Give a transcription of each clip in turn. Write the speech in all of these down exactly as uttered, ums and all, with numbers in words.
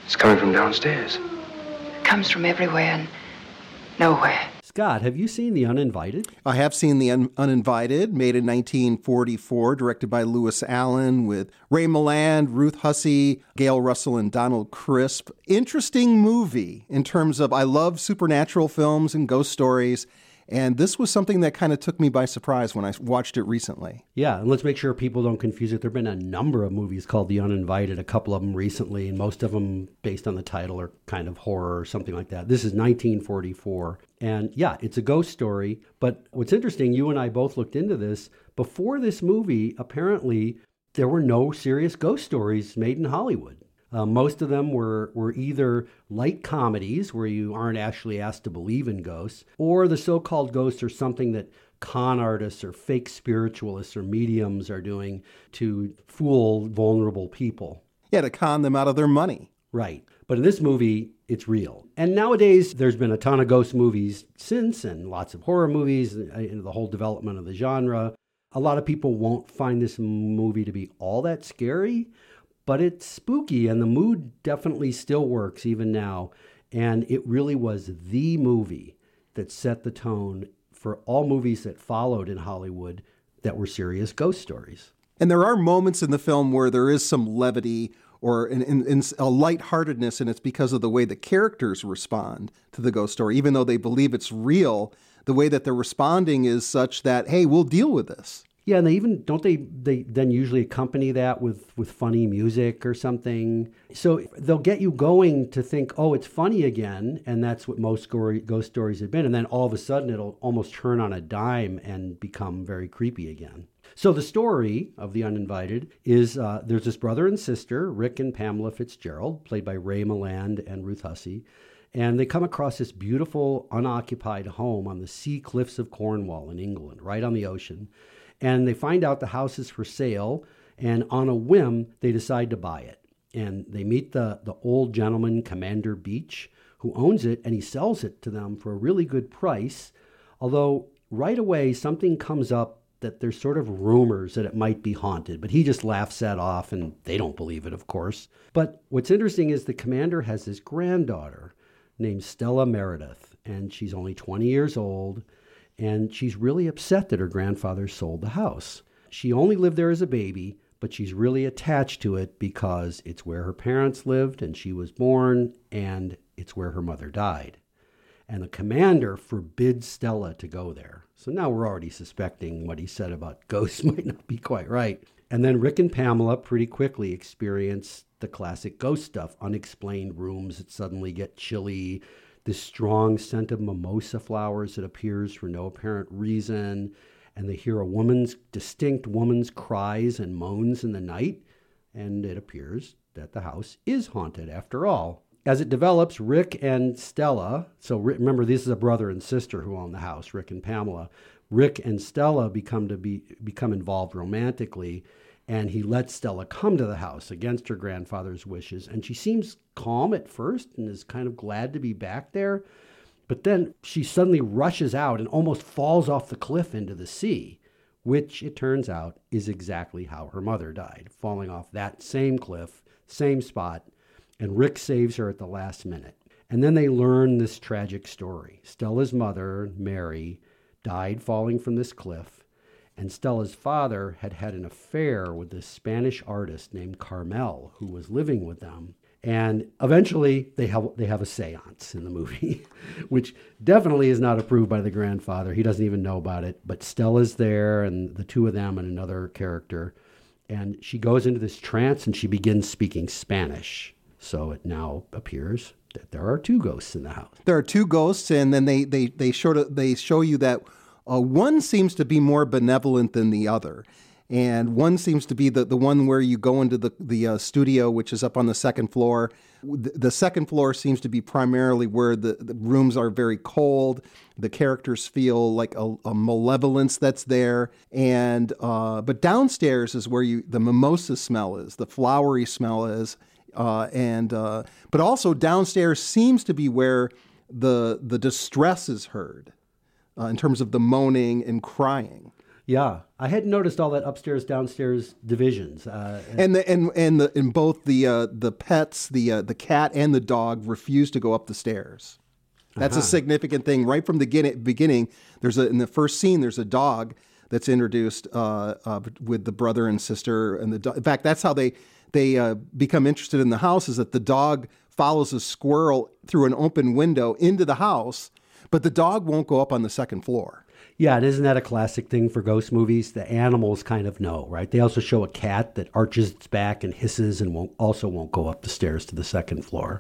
It's coming from downstairs. It comes from everywhere and nowhere. Scott, have you seen The Uninvited? I have seen The Un- Uninvited, made in nineteen forty-four, directed by Lewis Allen, with Ray Milland, Ruth Hussey, Gail Russell, and Donald Crisp. Interesting movie in terms of, I love supernatural films and ghost stories, and this was something that kind of took me by surprise when I watched it recently. Yeah, and let's make sure people don't confuse it. There have been a number of movies called The Uninvited, a couple of them recently, and most of them, based on the title, are kind of horror or something like that. This is nineteen forty-four. And yeah, it's a ghost story. But what's interesting, you and I both looked into this. Before this movie, apparently, there were no serious ghost stories made in Hollywood. Uh, most of them were, were either light comedies where you aren't actually asked to believe in ghosts, or the so-called ghosts are something that con artists or fake spiritualists or mediums are doing to fool vulnerable people. Yeah, to con them out of their money. Right. But in this movie, it's real. And nowadays, there's been a ton of ghost movies since, and lots of horror movies, and the whole development of the genre. A lot of people won't find this movie to be all that scary, but it's spooky, and the mood definitely still works even now. And it really was the movie that set the tone for all movies that followed in Hollywood that were serious ghost stories. And there are moments in the film where there is some levity or in, in, in a lightheartedness, and it's because of the way the characters respond to the ghost story. Even though they believe it's real, the way that they're responding is such that, hey, we'll deal with this. Yeah, and they even, don't they, they then usually accompany that with, with funny music or something. So they'll get you going to think, oh, it's funny again, and that's what most story, ghost stories have been. And then all of a sudden it'll almost turn on a dime and become very creepy again. So the story of The Uninvited is uh, there's this brother and sister, Rick and Pamela Fitzgerald, played by Ray Milland and Ruth Hussey. And they come across this beautiful unoccupied home on the sea cliffs of Cornwall in England, right on the ocean. And they find out the house is for sale, and on a whim, they decide to buy it. And they meet the, the old gentleman, Commander Beach, who owns it, and he sells it to them for a really good price. Although right away, something comes up that there's sort of rumors that it might be haunted, but he just laughs that off, and they don't believe it, of course. But what's interesting is the commander has this granddaughter named Stella Meredith, and she's only twenty years old. And she's really upset that her grandfather sold the house. She only lived there as a baby, but she's really attached to it because it's where her parents lived and she was born, and it's where her mother died. And the commander forbids Stella to go there. So now we're already suspecting what he said about ghosts might not be quite right. And then Rick and Pamela pretty quickly experience the classic ghost stuff, unexplained rooms that suddenly get chilly, this strong scent of mimosa flowers that appears for no apparent reason, and they hear a woman's, distinct woman's cries and moans in the night, and it appears that the house is haunted after all. As it develops, Rick and Stella, so remember this is a brother and sister who own the house, Rick and Pamela, Rick and Stella become to be become involved romantically, and he lets Stella come to the house against her grandfather's wishes. And she seems calm at first and is kind of glad to be back there. But then she suddenly rushes out and almost falls off the cliff into the sea, which it turns out is exactly how her mother died, falling off that same cliff, same spot. And Rick saves her at the last minute. And then they learn this tragic story. Stella's mother, Mary, died falling from this cliff. And Stella's father had had an affair with this Spanish artist named Carmel, who was living with them. And eventually they have, they have a seance in the movie, which definitely is not approved by the grandfather. He doesn't even know about it. But Stella's there, and the two of them and another character. And she goes into this trance, and she begins speaking Spanish. So it now appears that there are two ghosts in the house. There are two ghosts, and then they, they, they, show, they show you that Uh, one seems to be more benevolent than the other. And one seems to be the, the one where you go into the, the uh, studio, which is up on the second floor. The, the second floor seems to be primarily where the, the rooms are very cold. The characters feel like a, a malevolence that's there. And uh, but downstairs is where you the mimosa smell is, the flowery smell is. Uh, and uh, but also downstairs seems to be where the the distress is heard. Uh, in terms of the moaning and crying. Yeah, I hadn't noticed all that upstairs downstairs divisions. Uh, and the, and and the and both the uh, the pets, the uh, the cat and the dog refuse to go up the stairs. That's uh-huh. a significant thing right from the beginning. Beginning, there's a in the first scene. There's a dog that's introduced uh, uh, with the brother and sister, and the do- in fact, that's how they they uh, become interested in the house. Is that the dog follows a squirrel through an open window into the house, but the dog won't go up on the second floor. Yeah, and isn't that a classic thing for ghost movies? The animals kind of know, right? They also show a cat that arches its back and hisses and won't, also won't go up the stairs to the second floor.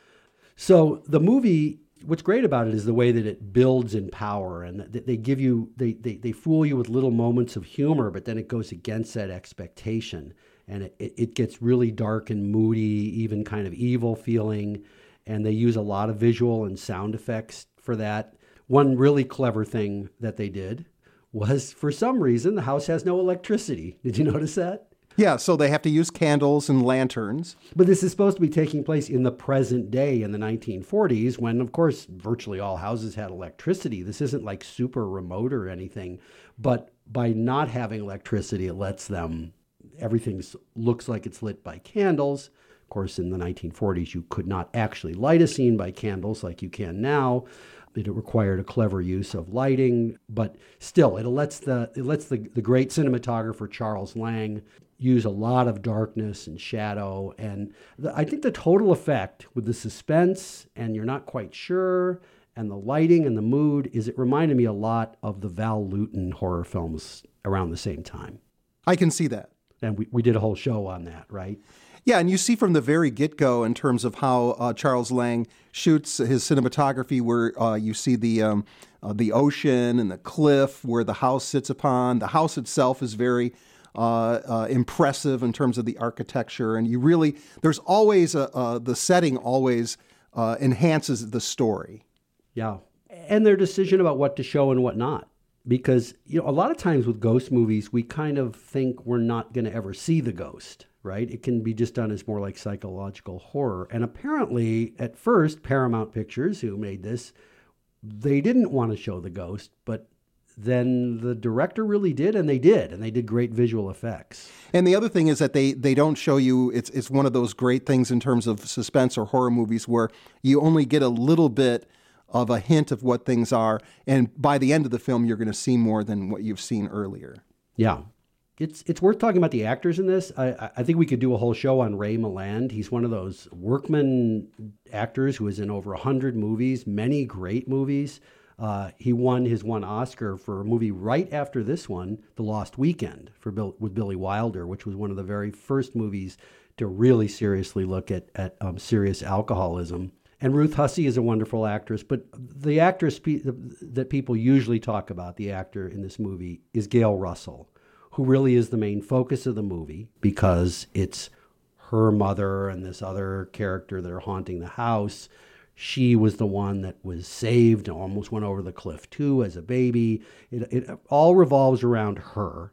So the movie, what's great about it is the way that it builds in power, and they give you, they, they, they fool you with little moments of humor, but then it goes against that expectation. And it, it gets really dark and moody, even kind of evil feeling. And they use a lot of visual and sound effects for that. One really clever thing that they did was, for some reason, the house has no electricity. Did you notice that? Yeah, so they have to use candles and lanterns. But this is supposed to be taking place in the present day in the nineteen forties when, of course, virtually all houses had electricity. This isn't like super remote or anything. But by not having electricity, it lets them, everything looks like it's lit by candles. Of course, in the nineteen forties, you could not actually light a scene by candles like you can now. It required a clever use of lighting, but still, it lets the it lets the, the great cinematographer Charles Lang use a lot of darkness and shadow. And the, I think the total effect with the suspense, and you're not quite sure, and the lighting and the mood, is it reminded me a lot of the Val Lewton horror films around the same time. I can see that. And we, we did a whole show on that, right? Yeah, and you see from the very get-go in terms of how uh, Charles Lang shoots his cinematography, where uh, you see the um, uh, the ocean and the cliff where the house sits upon. The house itself is very uh, uh, impressive in terms of the architecture, and you really there's always a, uh, the setting always uh, enhances the story. Yeah, and their decision about what to show and what not. Because, you know, a lot of times with ghost movies, we kind of think we're not going to ever see the ghost, right? It can be just done as more like psychological horror. And apparently, at first, Paramount Pictures, who made this, they didn't want to show the ghost, but then the director really did, and they did, and they did great visual effects. And the other thing is that they they don't show you, it's it's one of those great things in terms of suspense or horror movies where you only get a little bit of a hint of what things are, and by the end of the film, you're going to see more than what you've seen earlier. Yeah. It's it's worth talking about the actors in this. I, I think we could do a whole show on Ray Milland. He's one of those workman actors who is in over one hundred movies, many great movies. Uh, he won his one Oscar for a movie right after this one, The Lost Weekend, for Bill, with Billy Wilder, which was one of the very first movies to really seriously look at, at um, serious alcoholism. And Ruth Hussey is a wonderful actress, but the actress pe- that people usually talk about, the actor in this movie, is Gail Russell, who really is the main focus of the movie because it's her mother and this other character that are haunting the house. She was the one that was saved and almost went over the cliff too as a baby. It, it all revolves around her.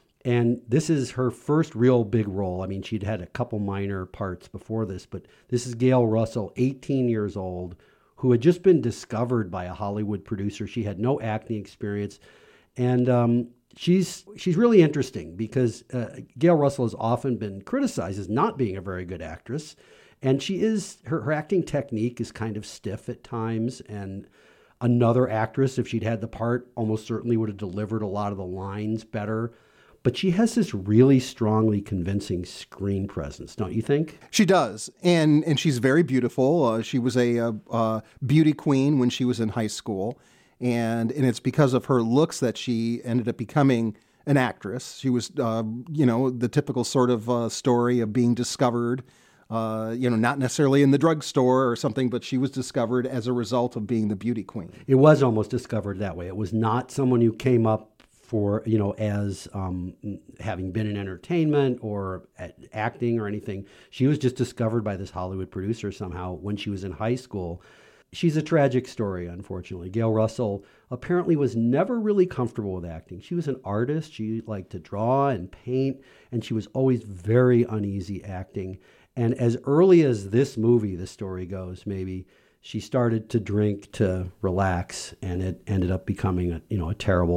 And this is her first real big role. I mean, she'd had a couple minor parts before this, but this is Gail Russell, eighteen years old, who had just been discovered by a Hollywood producer. She had no acting experience. And um, she's she's really interesting because uh, Gail Russell has often been criticized as not being a very good actress. And she is, her, her acting technique is kind of stiff at times. And another actress, if she'd had the part, almost certainly would have delivered a lot of the lines better. But she has this really strongly convincing screen presence, don't you think? She does, and and she's very beautiful. Uh, she was a, a, a beauty queen when she was in high school, and and it's because of her looks that she ended up becoming an actress. She was, uh, you know, the typical sort of uh, story of being discovered, uh, you know, not necessarily in the drugstore or something, but she was discovered as a result of being the beauty queen. It was almost discovered that way. It was not someone who came up for, you know, as um, having been in entertainment or acting or anything. She was just discovered by this Hollywood producer somehow when she was in high school. She's a tragic story, unfortunately. Gail Russell apparently was never really comfortable with acting. She was an artist. She liked to draw and paint, and she was always very uneasy acting. And as early as this movie, the story goes, maybe, she started to drink to relax, and it ended up becoming a, you know, a terrible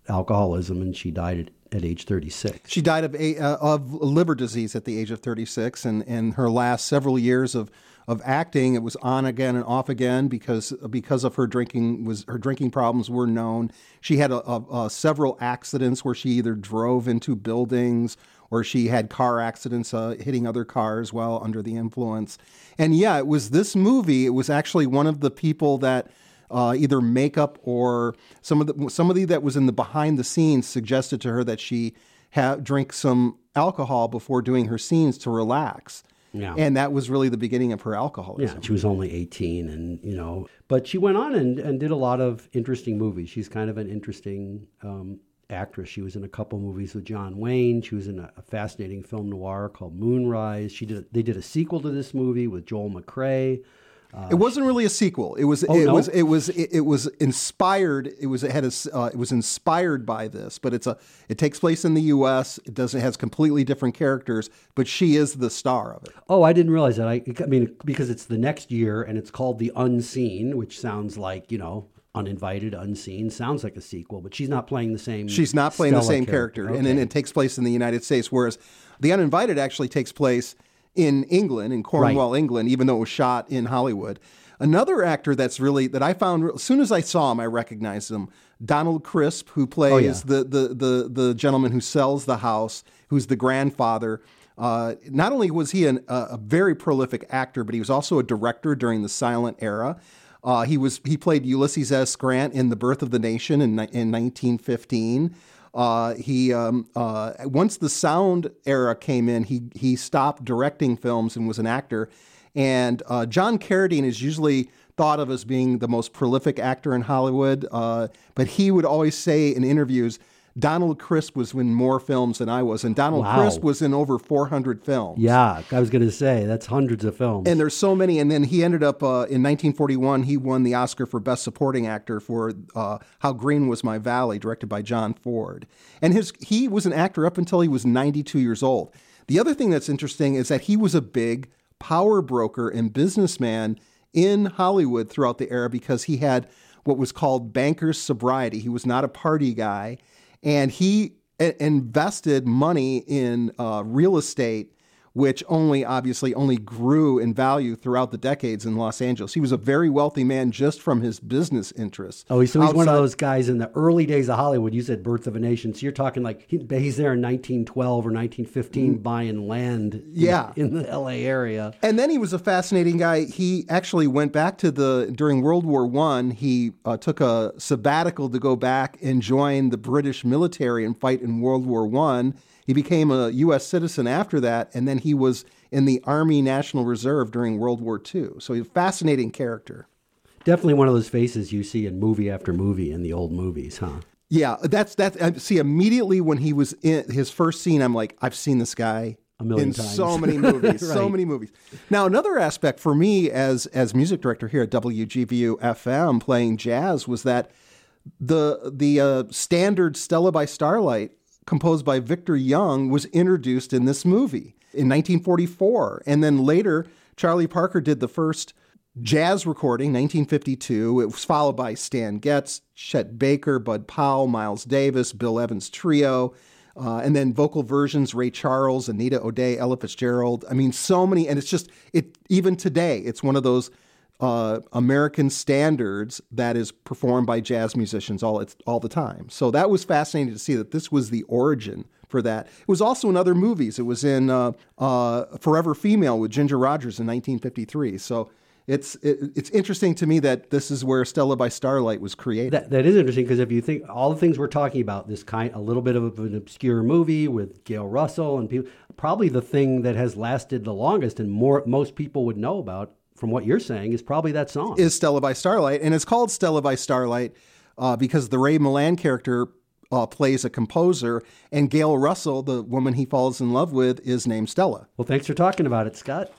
alcoholism, and she died at, at age thirty-six. She died of a, uh, of liver disease at the age of thirty-six, and, and her last several years of, of acting, it was on again and off again because because of her drinking was her drinking problems were known. She had a, a, a several accidents where she either drove into buildings or she had car accidents uh, hitting other cars while under the influence. And yeah, it was this movie. It was actually one of the people that uh, either makeup or some of the somebody that was in the behind the scenes suggested to her that she ha- drink some alcohol before doing her scenes to relax. Yeah. And that was really the beginning of her alcoholism. Yeah, she was only eighteen, and you know, but she went on and, and did a lot of interesting movies. She's kind of an interesting um, actress. She was in a couple movies with John Wayne. She was in a, a fascinating film noir called Moonrise. She did. They did a sequel to this movie with Joel McCrea. Uh, it wasn't really a sequel. It was. Oh, it no? was. It was. It, it was inspired. It was. It had a. Uh, it was inspired by this, but it's a. It takes place in the U S. It doesn't. It has completely different characters, but she is the star of it. Oh, I didn't realize that. I, I mean, because it's the next year, and it's called The Unseen, which sounds like, you know, uninvited, unseen. Sounds like a sequel, but she's not playing the same. She's not playing the Stella same character, Okay. and then it takes place in the United States, whereas The Uninvited actually takes place in England, in Cornwall, Right. England, even though it was shot in Hollywood. Another actor that's really, that I found, as soon as I saw him, I recognized him. Donald Crisp, who plays Oh, yeah. the, the, the, the gentleman who sells the house, who's the grandfather. Uh, not only was he an, a, a very prolific actor, but he was also a director during the silent era. Uh, he was he played Ulysses S. Grant in The Birth of the Nation in, in nineteen fifteen. Uh, he um, uh, once the sound era came in, he he stopped directing films and was an actor. And uh, John Carradine is usually thought of as being the most prolific actor in Hollywood, uh, but he would always say in interviews, Donald Crisp was in more films than I was, and Donald Wow. Crisp was in over four hundred films. Yeah, I was going to say that's hundreds of films. And there's so many. And then he ended up uh, in nineteen forty-one, he won the Oscar for Best Supporting Actor for uh, How Green Was My Valley, directed by John Ford. And his he was an actor up until he was ninety-two years old. The other thing that's interesting is that he was a big power broker and businessman in Hollywood throughout the era because he had what was called banker's sobriety. He was not a party guy. And he a- invested money in uh, real estate, which only obviously only grew in value throughout the decades in Los Angeles. He was a very wealthy man just from his business interests. Oh, so he's one of Outside- those guys in the early days of Hollywood. You said Birth of a Nation. So you're talking like he, he's there in nineteen twelve or nineteen fifteen buying land in- Yeah. in the L A area. And then he was a fascinating guy. He actually went back to the, during World War One, he uh, took a sabbatical to go back and join the British military and fight in World War One. He became a U S citizen after that, and then he was in the Army National Reserve during World War Two. So he's a fascinating character. Definitely one of those faces you see in movie after movie in the old movies, huh? Yeah, that's that. I see, immediately when he was in his first scene, I'm like, I've seen this guy A million in times. so many movies, so Right. many movies. Now, another aspect for me as as music director here at W G V U F M playing jazz was that the the uh, standard Stella by Starlight, composed by Victor Young, was introduced in this movie in nineteen forty-four. And then later, Charlie Parker did the first jazz recording, nineteen fifty-two. It was followed by Stan Getz, Chet Baker, Bud Powell, Miles Davis, Bill Evans Trio, uh, and then vocal versions, Ray Charles, Anita O'Day, Ella Fitzgerald. I mean, so many. And it's just, it even today, it's one of those Uh, American standards that is performed by jazz musicians all it's, all the time. So that was fascinating to see that this was the origin for that. It was also in other movies. It was in uh, uh, Forever Female with Ginger Rogers in nineteen fifty-three. So it's it, it's interesting to me that this is where Stella by Starlight was created. That, that is interesting because if you think all the things we're talking about, this kind, a little bit of an obscure movie with Gail Russell and people, probably the thing that has lasted the longest and more most people would know about, from what you're saying, is probably that song. Is Stella by Starlight. And it's called Stella by Starlight uh, because the Ray Milland character uh, plays a composer, and Gail Russell, the woman he falls in love with, is named Stella. Well, thanks for talking about it, Scott.